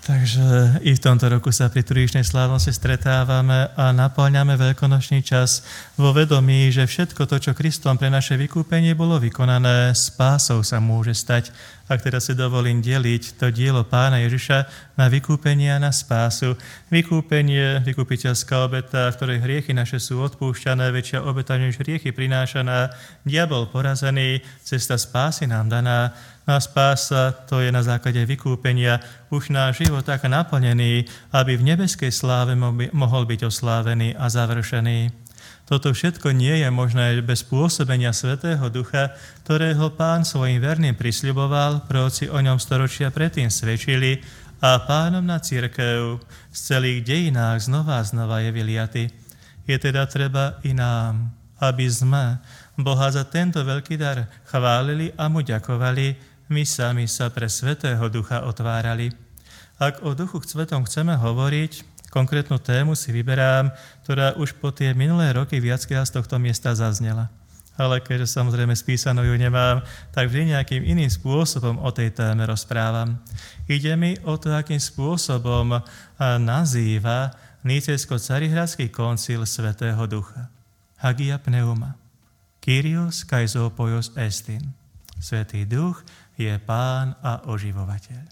Takže i v tomto roku sa pri tradičnej slávnosti stretávame a naplňame veľkonočný čas vo vedomí, že všetko to, čo Kristom pre naše vykúpenie bolo vykonané, spásou sa môže stať. Ak teda si dovolím deliť to dielo Pána Ježiša na vykúpenie a na spásu. Vykúpenie, vykupiteľská obeta, v ktorej hriechy naše sú odpúšťané, väčšia obeta, než hriechy prinášaná, diabol porazený, cesta spásy nám daná. A spása, to je na základe vykúpenia, už náš život tak naplnený, aby v nebeskej sláve mohol byť oslávený a završený. Toto všetko nie je možné bez pôsobenia Svätého Ducha, ktorého Pán svojim verným prisľuboval, proroci o ňom storočia predtým svedčili a Pánom na cirkev z celých dejinách znova a znova je vyliaty. Je teda treba i nám, aby sme Boha za tento veľký dar chválili a mu ďakovali, my sami sa pre Svätého Ducha otvárali. Ak o Duchu Svetom chceme hovoriť, konkrétnu tému si vyberám, ktorá už po tie minulé roky viackrát z tohto miesta zaznela. Ale keďže samozrejme spísanú ju nemám, tak vždy nejakým iným spôsobom o tej téme rozprávam. Ide mi o to, akým spôsobom nazýva Nicejsko-Carihradský koncil Svätého Ducha. Hagia pneuma. Kyrios kaizopoios estin. Svätý Duch je Pán a oživovateľ.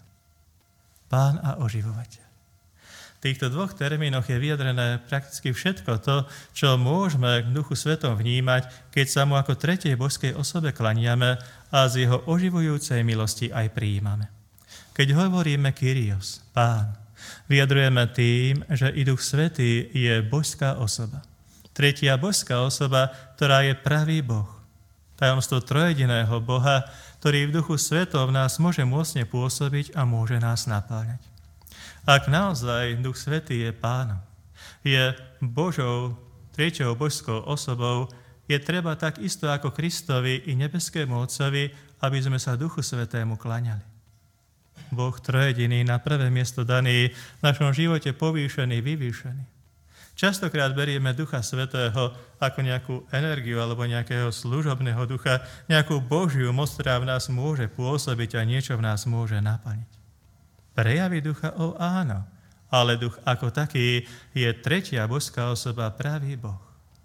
Pán a oživovateľ. V týchto dvoch termínoch je vyjadrené prakticky všetko to, čo môžeme k Duchu Svetom vnímať, keď sa mu ako tretej božskej osobe klaniame a z jeho oživujúcej milosti aj prijímame. Keď hovoríme Kyrios, Pán, vyjadrujeme tým, že i Duch Svätý je božská osoba. Tretia božská osoba, ktorá je pravý Boh. Tajomstvo trojediného Boha, ktorý v Duchu Svetom v nás môže mocne pôsobiť a môže nás napĺňať. Ak naozaj Duch Svätý je Pánom, je Božou, tretiou božskou osobou, je treba tak isto ako Kristovi i nebeskému Otcovi, aby sme sa Duchu Svätému klaňali. Boh trojediný na prvé miesto daný, v našom živote povýšený, vyvýšený. Častokrát berieme Ducha Svätého ako nejakú energiu alebo nejakého služobného ducha, nejakú Božiu moc, ktorá v nás môže pôsobiť a niečo v nás môže naplniť. Prejavy ducha, áno, ale duch ako taký je tretia božská osoba, pravý Boh,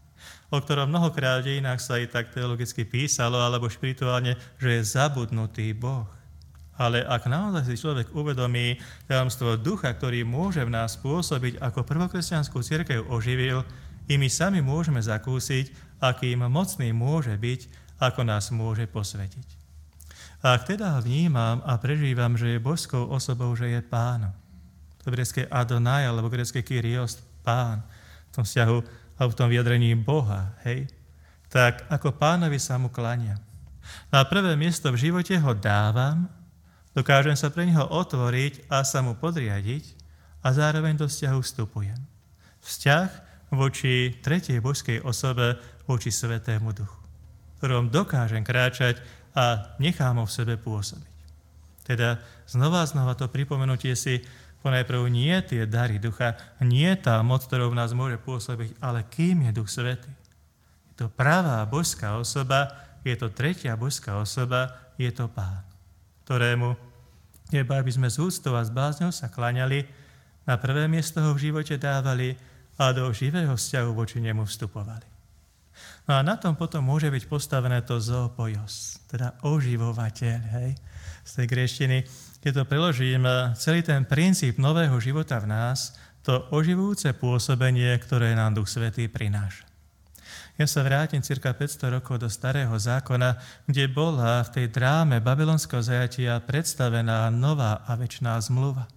o ktorom mnohokrát v dejinách sa aj tak teologicky písalo, alebo špirituálne, že je zabudnutý Boh. Ale ak naozaj si človek uvedomí tajomstvo ducha, ktorý môže v nás pôsobiť, ako prvokresťanskú cirkev oživil, i my sami môžeme zakúsiť, akým mocný môže byť, ako nás môže posvetiť. A ak teda vnímam a prežívam, že je božskou osobou, že je Pánom, to grécke Adonai, alebo grécke Kyrios, Pán, v tom vzťahu a v tom vyjadrení Boha, hej, tak ako Pánovi sa mu klaniam. Na prvé miesto v živote ho dávam, dokážem sa pre neho otvoriť a sa mu podriadiť a zároveň do vzťahu vstupujem. Vzťah voči tretej božskej osobe, voči Svätému Duchu, ktorom dokážem kráčať a nechám ho v sebe pôsobiť. Teda znova to pripomenutie si, ponajprv nie tie dary ducha, nie tá moc, ktorou v nás môže pôsobiť, ale kým je Duch Svätý. Je to pravá božská osoba, je to tretia božská osoba, je to Pán, ktorému iba aby sme z úctou a s bázňou sa klaňali, na prvé miesto ho v živote dávali a do živého vzťahu voči nemu vstupovali. No a na tom potom môže byť postavené to zoopojos, teda oživovateľ, hej, z tej gréštiny. Keď to preložím, celý ten princíp nového života v nás, to oživujúce pôsobenie, ktoré nám Duch Svätý prináša. Ja sa vrátim cirka 500 rokov do Starého zákona, kde bola v tej dráme babylonského zajatia predstavená nová a večná zmluva.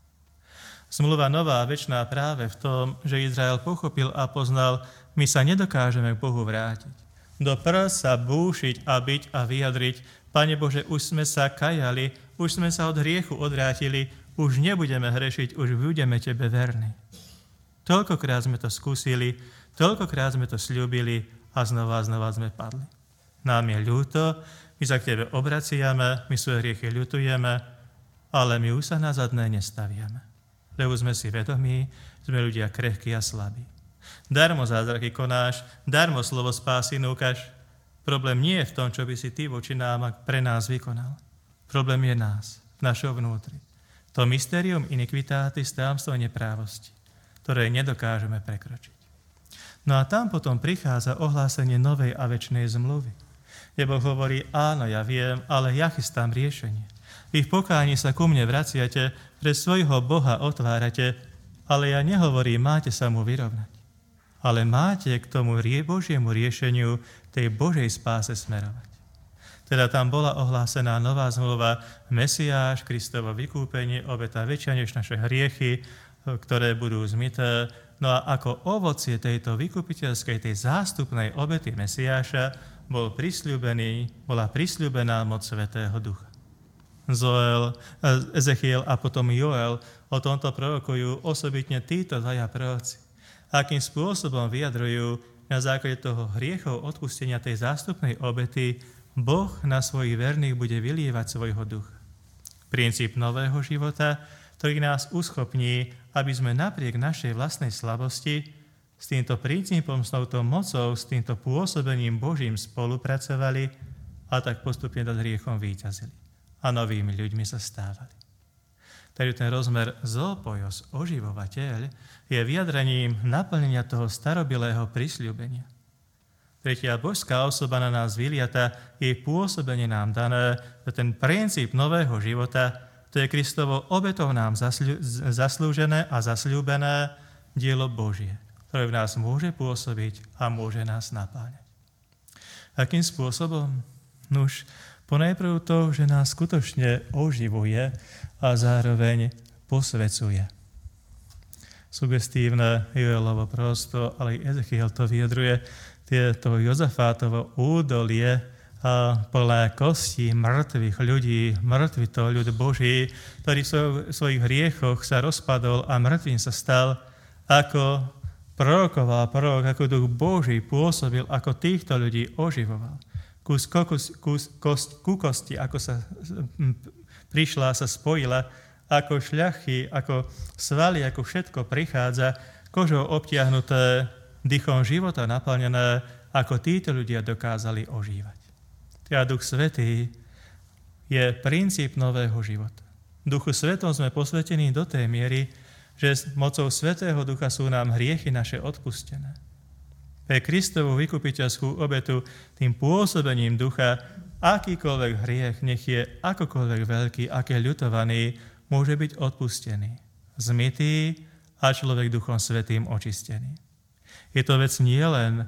Zmluva nová a večná práve v tom, že Izrael pochopil a poznal, my sa nedokážeme k Bohu vrátiť. Do prsa búšiť a byť a vyjadriť, Pane Bože, už sme sa kajali, už sme sa od hriechu odvrátili, už nebudeme hrešiť, už budeme Tebe verní. Toľkokrát sme to skúsili, toľkokrát sme to sľúbili a znova sme padli. Nám je ľúto, my sa k Tebe obraciame, my svoje hriechy ľutujeme, ale my už sa na zadné nestaviame. Lebo sme si vedomí, sme ľudia krehkí a slabí. Darmo zázraky konáš, darmo slovo spásy núkaš. Problém nie je v tom, čo by si Ty voči nám a pre nás vykonal. Problém je nás, v našom vnútri. To mysterium iniquitatis, tajomstvo neprávosti, ktoré nedokážeme prekročiť. No a tam potom prichádza ohlásenie novej a večnej zmluvy. Kde Boh hovorí, áno, ja viem, ale ja chystám riešenie. Vy v pokáni sa ku mne vraciate, pre svojho Boha otvárate, ale ja nehovorím, máte sa mu vyrovnať. Ale máte k tomu Božiemu riešeniu tej Božej spáse smerovať. Teda tam bola ohlásená nová zmluva, Mesiáš, Kristovo vykúpenie, obeta väčšia než naše hriechy, ktoré budú zmyté. No a ako ovocie tejto vykupiteľskej, tej zástupnej obety Mesiáša bola prisľúbená moc Svätého Ducha. Ezechiel a potom Joel o tomto prorokujú osobitne títo dvaja proroci. Akým spôsobom vyjadrujú na základe toho hriechov odpustenia tej zástupnej obety, Boh na svojich verných bude vylievať svojho ducha. Princíp nového života, ktorý nás uschopní, aby sme napriek našej vlastnej slabosti s týmto princípom, s touto mocou, s týmto pôsobením Božím spolupracovali a tak postupne nad hriechom víťazili. A novými ľuďmi sa stávali. Takže ten rozmer zoopojos, oživovateľ, je vyjadrením naplnenia toho starobilého prisľúbenia. Tretia božská osoba na nás vyliata, jej pôsobenie nám dané, ten princíp nového života, to je Kristovo obetou nám zaslúžené a zasľúbené dielo Božie, ktoré v nás môže pôsobiť a môže nás napáňať. Akým spôsobom? Nuž, ponajprv to, že nás skutočne oživuje a zároveň posvecuje. Sugestívne Joelovo proroctvo, ale i Ezechiel to vyjadruje, to Jozafátovo údolie plné kostí mŕtvych ľudí, mŕtvy to ľud Boží, ktorý v svojich hriechoch sa rozpadol a mŕtvým sa stal, ako prorokoval prorok, ako duch Boží pôsobil, ako týchto ľudí oživoval. Ku kosti, ako sa prišla, sa spojila, ako šľachy, ako svaly, ako všetko prichádza, kožou obtiahnuté, dychom života naplnené, ako títo ľudia dokázali ožívať. Teda Duch Svätý je princíp nového života. Duchu Svetom sme posvetení do tej miery, že mocou Svätého Ducha sú nám hriechy naše odpustené. Pre Kristovú vykupiteľskú obetu tým pôsobením Ducha akýkoľvek hriech, nech je akokoľvek veľký, aký ľutovaný, môže byť odpustený, zmytý a človek Duchom Svätým očistený. Je to vec nie len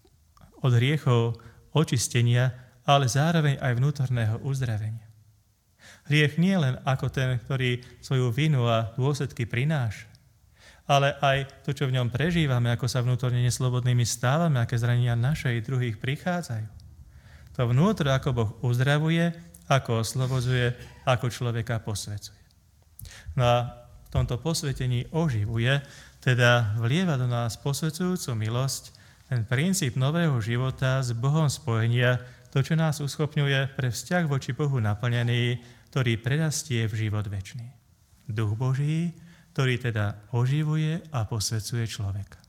od hriechov očistenia, ale zároveň aj vnútorného uzdravenia. Hriech nie len ako ten, ktorý svoju vinu a dôsledky prináša, ale aj to, čo v ňom prežívame, ako sa vnútorne neslobodnými stávame, aké zranenia naše i druhých prichádzajú. To vnútro, ako Boh uzdravuje, ako oslobodzuje, ako človeka posvecuje. No a v tomto posvetení oživuje, teda vlieva do nás posvedzujúcu milosť, ten princíp nového života s Bohom spojenia, to, čo nás uschopňuje pre vzťah voči Bohu naplnený, ktorý prerastie v život večný. Duch Boží, ktorý teda oživuje a posvedzuje človeka.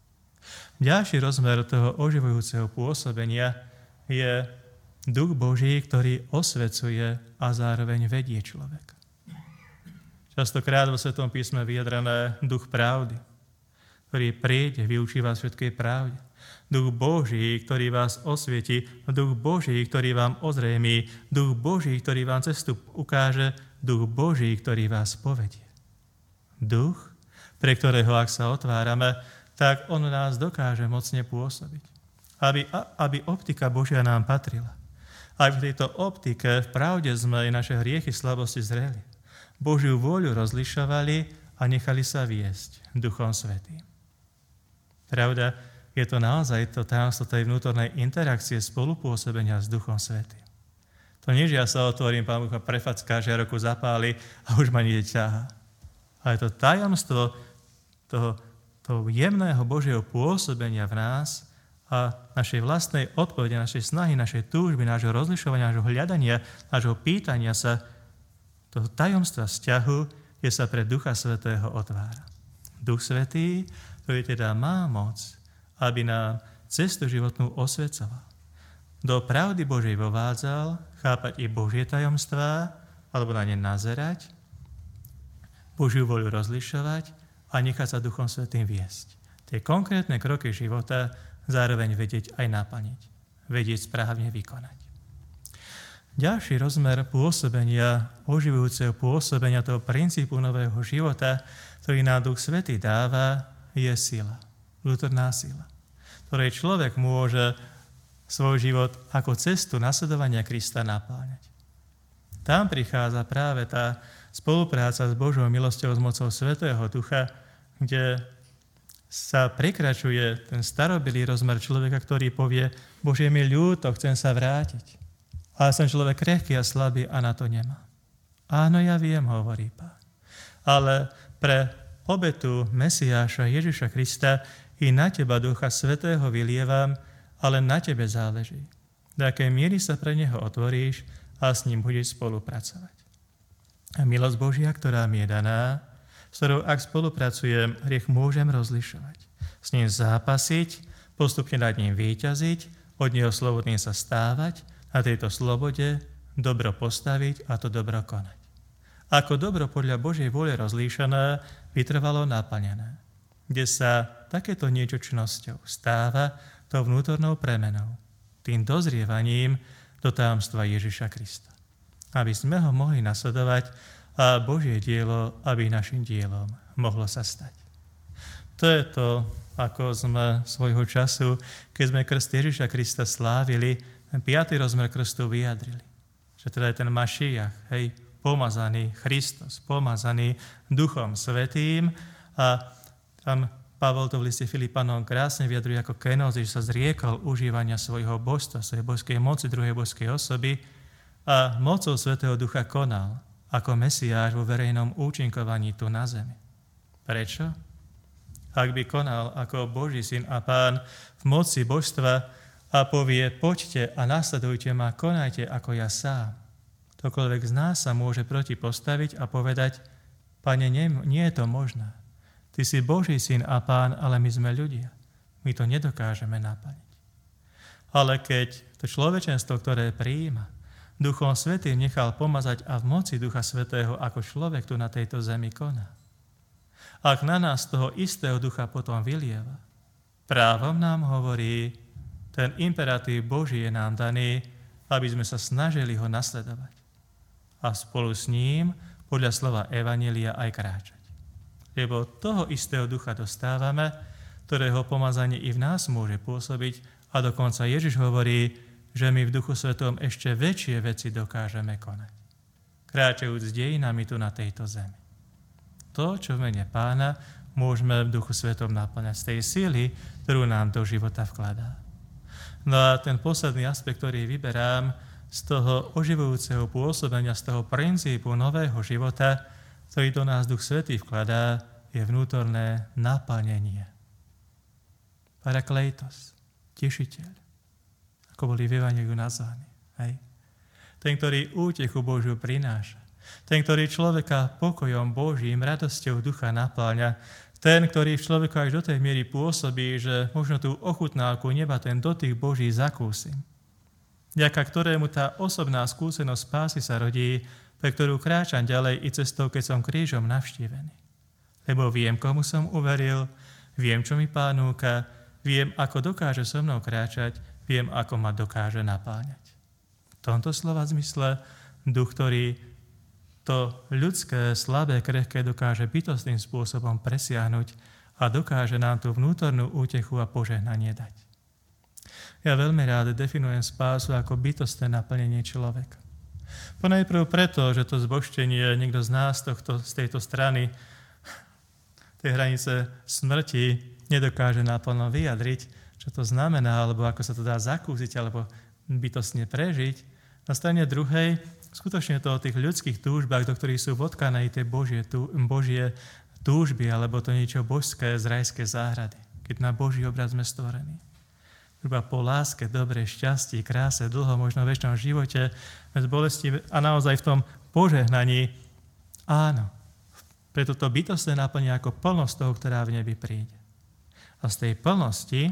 Ďalší rozmer toho oživujúceho pôsobenia je Duch Boží, ktorý osvecuje a zároveň vedie človeka. Častokrát vo Svetom písme vyjadrené duch pravdy, ktorý príde, vyučí vás všetkej pravde. Duch Boží, ktorý vás osvieti, duch Boží, ktorý vám ozrejmí, duch Boží, ktorý vám cestu ukáže, duch Boží, ktorý vás povedie. Duch, pre ktorého, ak sa otvárame, tak on nás dokáže mocne pôsobiť. Aby optika Božia nám patrila. Aj v tejto optike v pravde sme i naše hriechy, slabosti zreli. Božiu vôľu rozlišovali a nechali sa viesť Duchom Svätým. Pravda, je to naozaj to tajomstvo tej vnútornej interakcie, spolupôsobenia s Duchom Svätým. To nie, že ja sa otvorím, Pán Boh ma prefacká, že ruku zapáli a už ma niekde ťahá. Ale to tajomstvo toho jemného Božieho pôsobenia v nás a našej vlastnej odpovede, našej snahy, našej túžby, nášho rozlišovania, nášho hľadania, nášho pýtania sa, toho tajomstva vzťahu, kde sa pre Ducha Svätého otvára. Duch Svätý, ktorý teda má moc, aby nám cestu životnú osvecoval. Do pravdy Božej vovádzal, chápať i Božie tajomstvá, alebo na ne nazerať, Božiu voľu rozlišovať a nechať sa Duchom Svätým viesť. Tie konkrétne kroky života zároveň vedieť aj naplniť. Vedieť správne vykonať. Ďalší rozmer pôsobenia, oživujúceho pôsobenia toho princípu nového života, ktorý nám Duch Svätý dáva, je sila. Vnútorná sila, ktorej človek môže svoj život ako cestu nasledovania Krista napáňať. Tam prichádza práve tá spolupráca s Božou milosťou, s mocou Svätého Ducha, kde sa prekračuje ten starobilý rozmer človeka, ktorý povie: Bože, je mi ľúto, chcem sa vrátiť. Ale som človek krehký a slabý a na to nemá. Áno, ja viem, hovorí Pán. Ale pre obetu Mesiáša Ježiša Krista i na teba Ducha Svätého vylievam, ale na tebe záleží. Do akej miery sa pre neho otvoríš a s ním budeš spolupracovať. A milosť Božia, ktorá mi je daná, s ktorou ak spolupracujem, hriech môžem rozlišovať. S ním zápasiť, postupne nad ním víťaziť, od neho slobodne sa stávať, na tejto slobode dobro postaviť a to dobro konať. Ako dobro podľa Božej vôle rozlíšané, vytrvalo naplnené, kde sa takéto niečo činnosťou stáva tou vnútornou premenou, tým dozrievaním do tajomstva Ježiša Krista. Aby sme ho mohli nasledovať a Božie dielo, aby našim dielom mohlo sa stať. To je to, ako sme svojho času, keď sme krst Ježiša Krista slávili, ten 5. rozmer krstu vyjadrili. Že teda je ten Mašiach, pomazaný Kristus, pomazaný Duchom Svätým, a tam Pavol to v liste Filipanom krásne vyjadruje ako kenózy, že sa zriekol užívania svojho božstva, svojej božskej moci, druhej božskej osoby a mocou Svätého Ducha konal ako Mesiáš vo verejnom účinkovaní tu na zemi. Prečo? Ak by konal ako Boží syn a Pán v moci božstva a povie: poďte a nasledujte ma, konajte ako ja sám, ktokoľvek z nás sa môže proti postaviť a povedať: Pane, nie je to možné. Ty si Boží syn a Pán, ale my sme ľudia. My to nedokážeme naplniť. Ale keď to človečenstvo, ktoré prijíma, Duchom Svätým nechal pomazať a v moci Ducha Svätého ako človek tu na tejto zemi koná. Ak na nás toho istého ducha potom vylieva, právom nám hovorí, ten imperatív Boží je nám daný, aby sme sa snažili ho nasledovať. A spolu s ním, podľa slova Evanjelia, aj kráčať. Lebo toho istého ducha dostávame, ktorého pomazanie i v nás môže pôsobiť, a dokonca Ježiš hovorí, že my v Duchu Svetom ešte väčšie veci dokážeme konať. Kráčajúc dejinami tu na tejto zemi. To, čo v mene Pána môžeme v Duchu Svetom naplňať z tej síly, ktorú nám do života vkladá. No a ten posledný aspekt, ktorý vyberám z toho oživujúceho pôsobenia, z toho princípu nového života, ktorý do nás Duch Svätý vkladá, je vnútorné naplnenie. Parakleitos, tešiteľ, ako boli v Evanjeliu nazvaní. Ten, ktorý útechu Božiu prináša. Ten, ktorý človeka pokojom Božím, radosťou ducha napĺňa. Ten, ktorý v človeku až do tej miery pôsobí, že možno tú ochutnávku neba, ten dotyk Boží zakúsim. Vďaka ktorému tá osobná skúsenosť spásy sa rodí, pre ktorú kráčam ďalej i cestou, keď som krížom navštívený. Lebo viem, komu som uveril, viem, čo mi Pán núka, viem, ako dokáže so mnou kráčať, viem, ako ma dokáže napáňať. V tomto slova zmysle duch, ktorý to ľudské, slabé, krehké dokáže bytostným spôsobom presiahnuť a dokáže nám tú vnútornú útechu a požehnanie dať. Ja veľmi rád definujem spásu ako bytostné naplnenie človeka. Ponajprv preto, že to zbožtenie niekto z nás z tejto strany tej hranice smrti nedokáže naplno vyjadriť, čo to znamená, alebo ako sa to dá zakúsiť, alebo bytostne prežiť. Na strane druhej skutočne to o tých ľudských túžbách, do ktorých sú vodkané tie Božie túžby, alebo to niečo božské z rajskej záhrady, keď na Boží obraz sme stvorení. Iba po láske, dobre, šťastí, kráse, dlho, možno v večnom živote, bez bolesti a naozaj v tom požehnaní. Áno, preto to bytostné naplňa ako plnosť toho, ktorá v nebi príde. A z tej plnosti,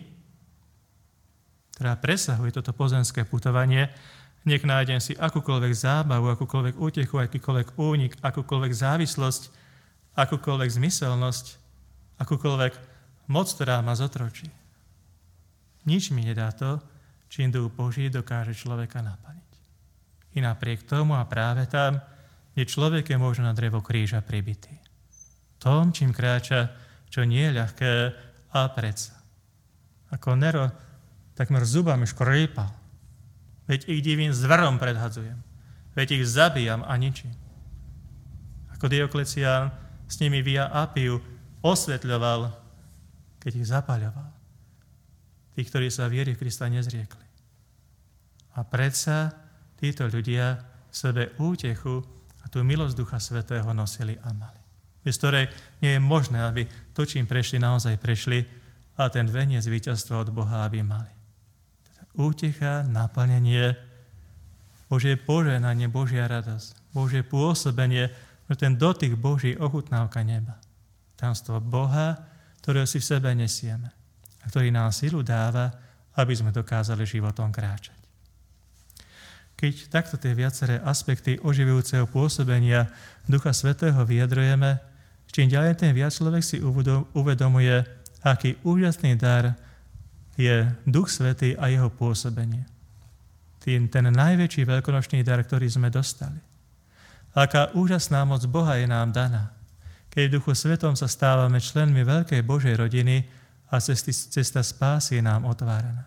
ktorá presahuje toto pozemské putovanie, nech nájdem si akúkoľvek zábavu, akúkoľvek útechu, akýkoľvek únik, akúkoľvek závislosť, akúkoľvek zmyselnosť, akúkoľvek moc, ktorá ma zotročí. Nič mi nedá to, čím duch Boží dokáže človeka naplniť. I napriek tomu a práve tam, kde človek je možno na drevo kríža pribitý. Tom, čím kráča, čo nie je ľahké, a predsa. Ako Nero takmer zubami škrípal. Veď ich divým zverom predhadzujem. Veď ich zabíjam a ničím. Ako Dioklecián s nimi via Apiu osvetľoval, keď ich zapaľoval. Tí, ktorí sa viery v Krista nezriekli. A predsa títo ľudia v sebe útechu a tú milosť Ducha Svätého nosili a mali. Bez ktorej nie je možné, aby to, čím prešli, naozaj prešli a ten veniec víťazstva od Boha, aby mali. Teda útecha, naplnenie, Božie požehnanie, Božia radosť, Božie pôsobenie, ten dotyk Boží, ochutnávka neba. Tajomstvo Boha, ktorého si v sebe nesieme a ktorý nám silu dáva, aby sme dokázali životom kráčať. Keď takto tie viaceré aspekty oživujúceho pôsobenia Ducha Svätého vyjadrujeme, čím ďalej ten viac človek si uvedomuje, aký úžasný dar je Duch Svätý a jeho pôsobenie. Ten najväčší veľkonočný dar, ktorý sme dostali. Aká úžasná moc Boha je nám daná, keď v Duchu Svätom sa stávame členmi veľkej Božej rodiny a cesta spásy je nám otváraná.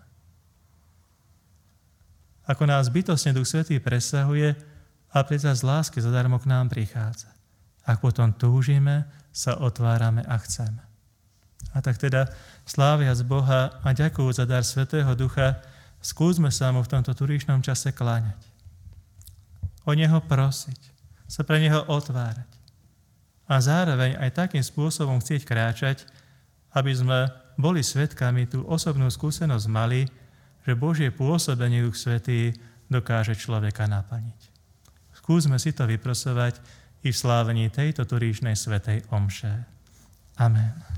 Ako nás bytostne Duch Svätý presahuje a predsa z lásky zadarmo k nám prichádza. Ak potom túžime, sa otvárame a chceme. A tak teda, sláviac Boha a ďakujúc za dar Svätého Ducha, skúsme sa mu v tomto turíšnom čase kláňať. O neho prosiť, sa pre neho otvárať. A zároveň aj takým spôsobom chcieť kráčať, aby sme boli svedkami tú osobnú skúsenosť mali, že Božie pôsobenie Duch Svätý dokáže človeka naplniť. Skúsme si to vyprosovať i v slávení tejto turíšnej svätej omše. Amen.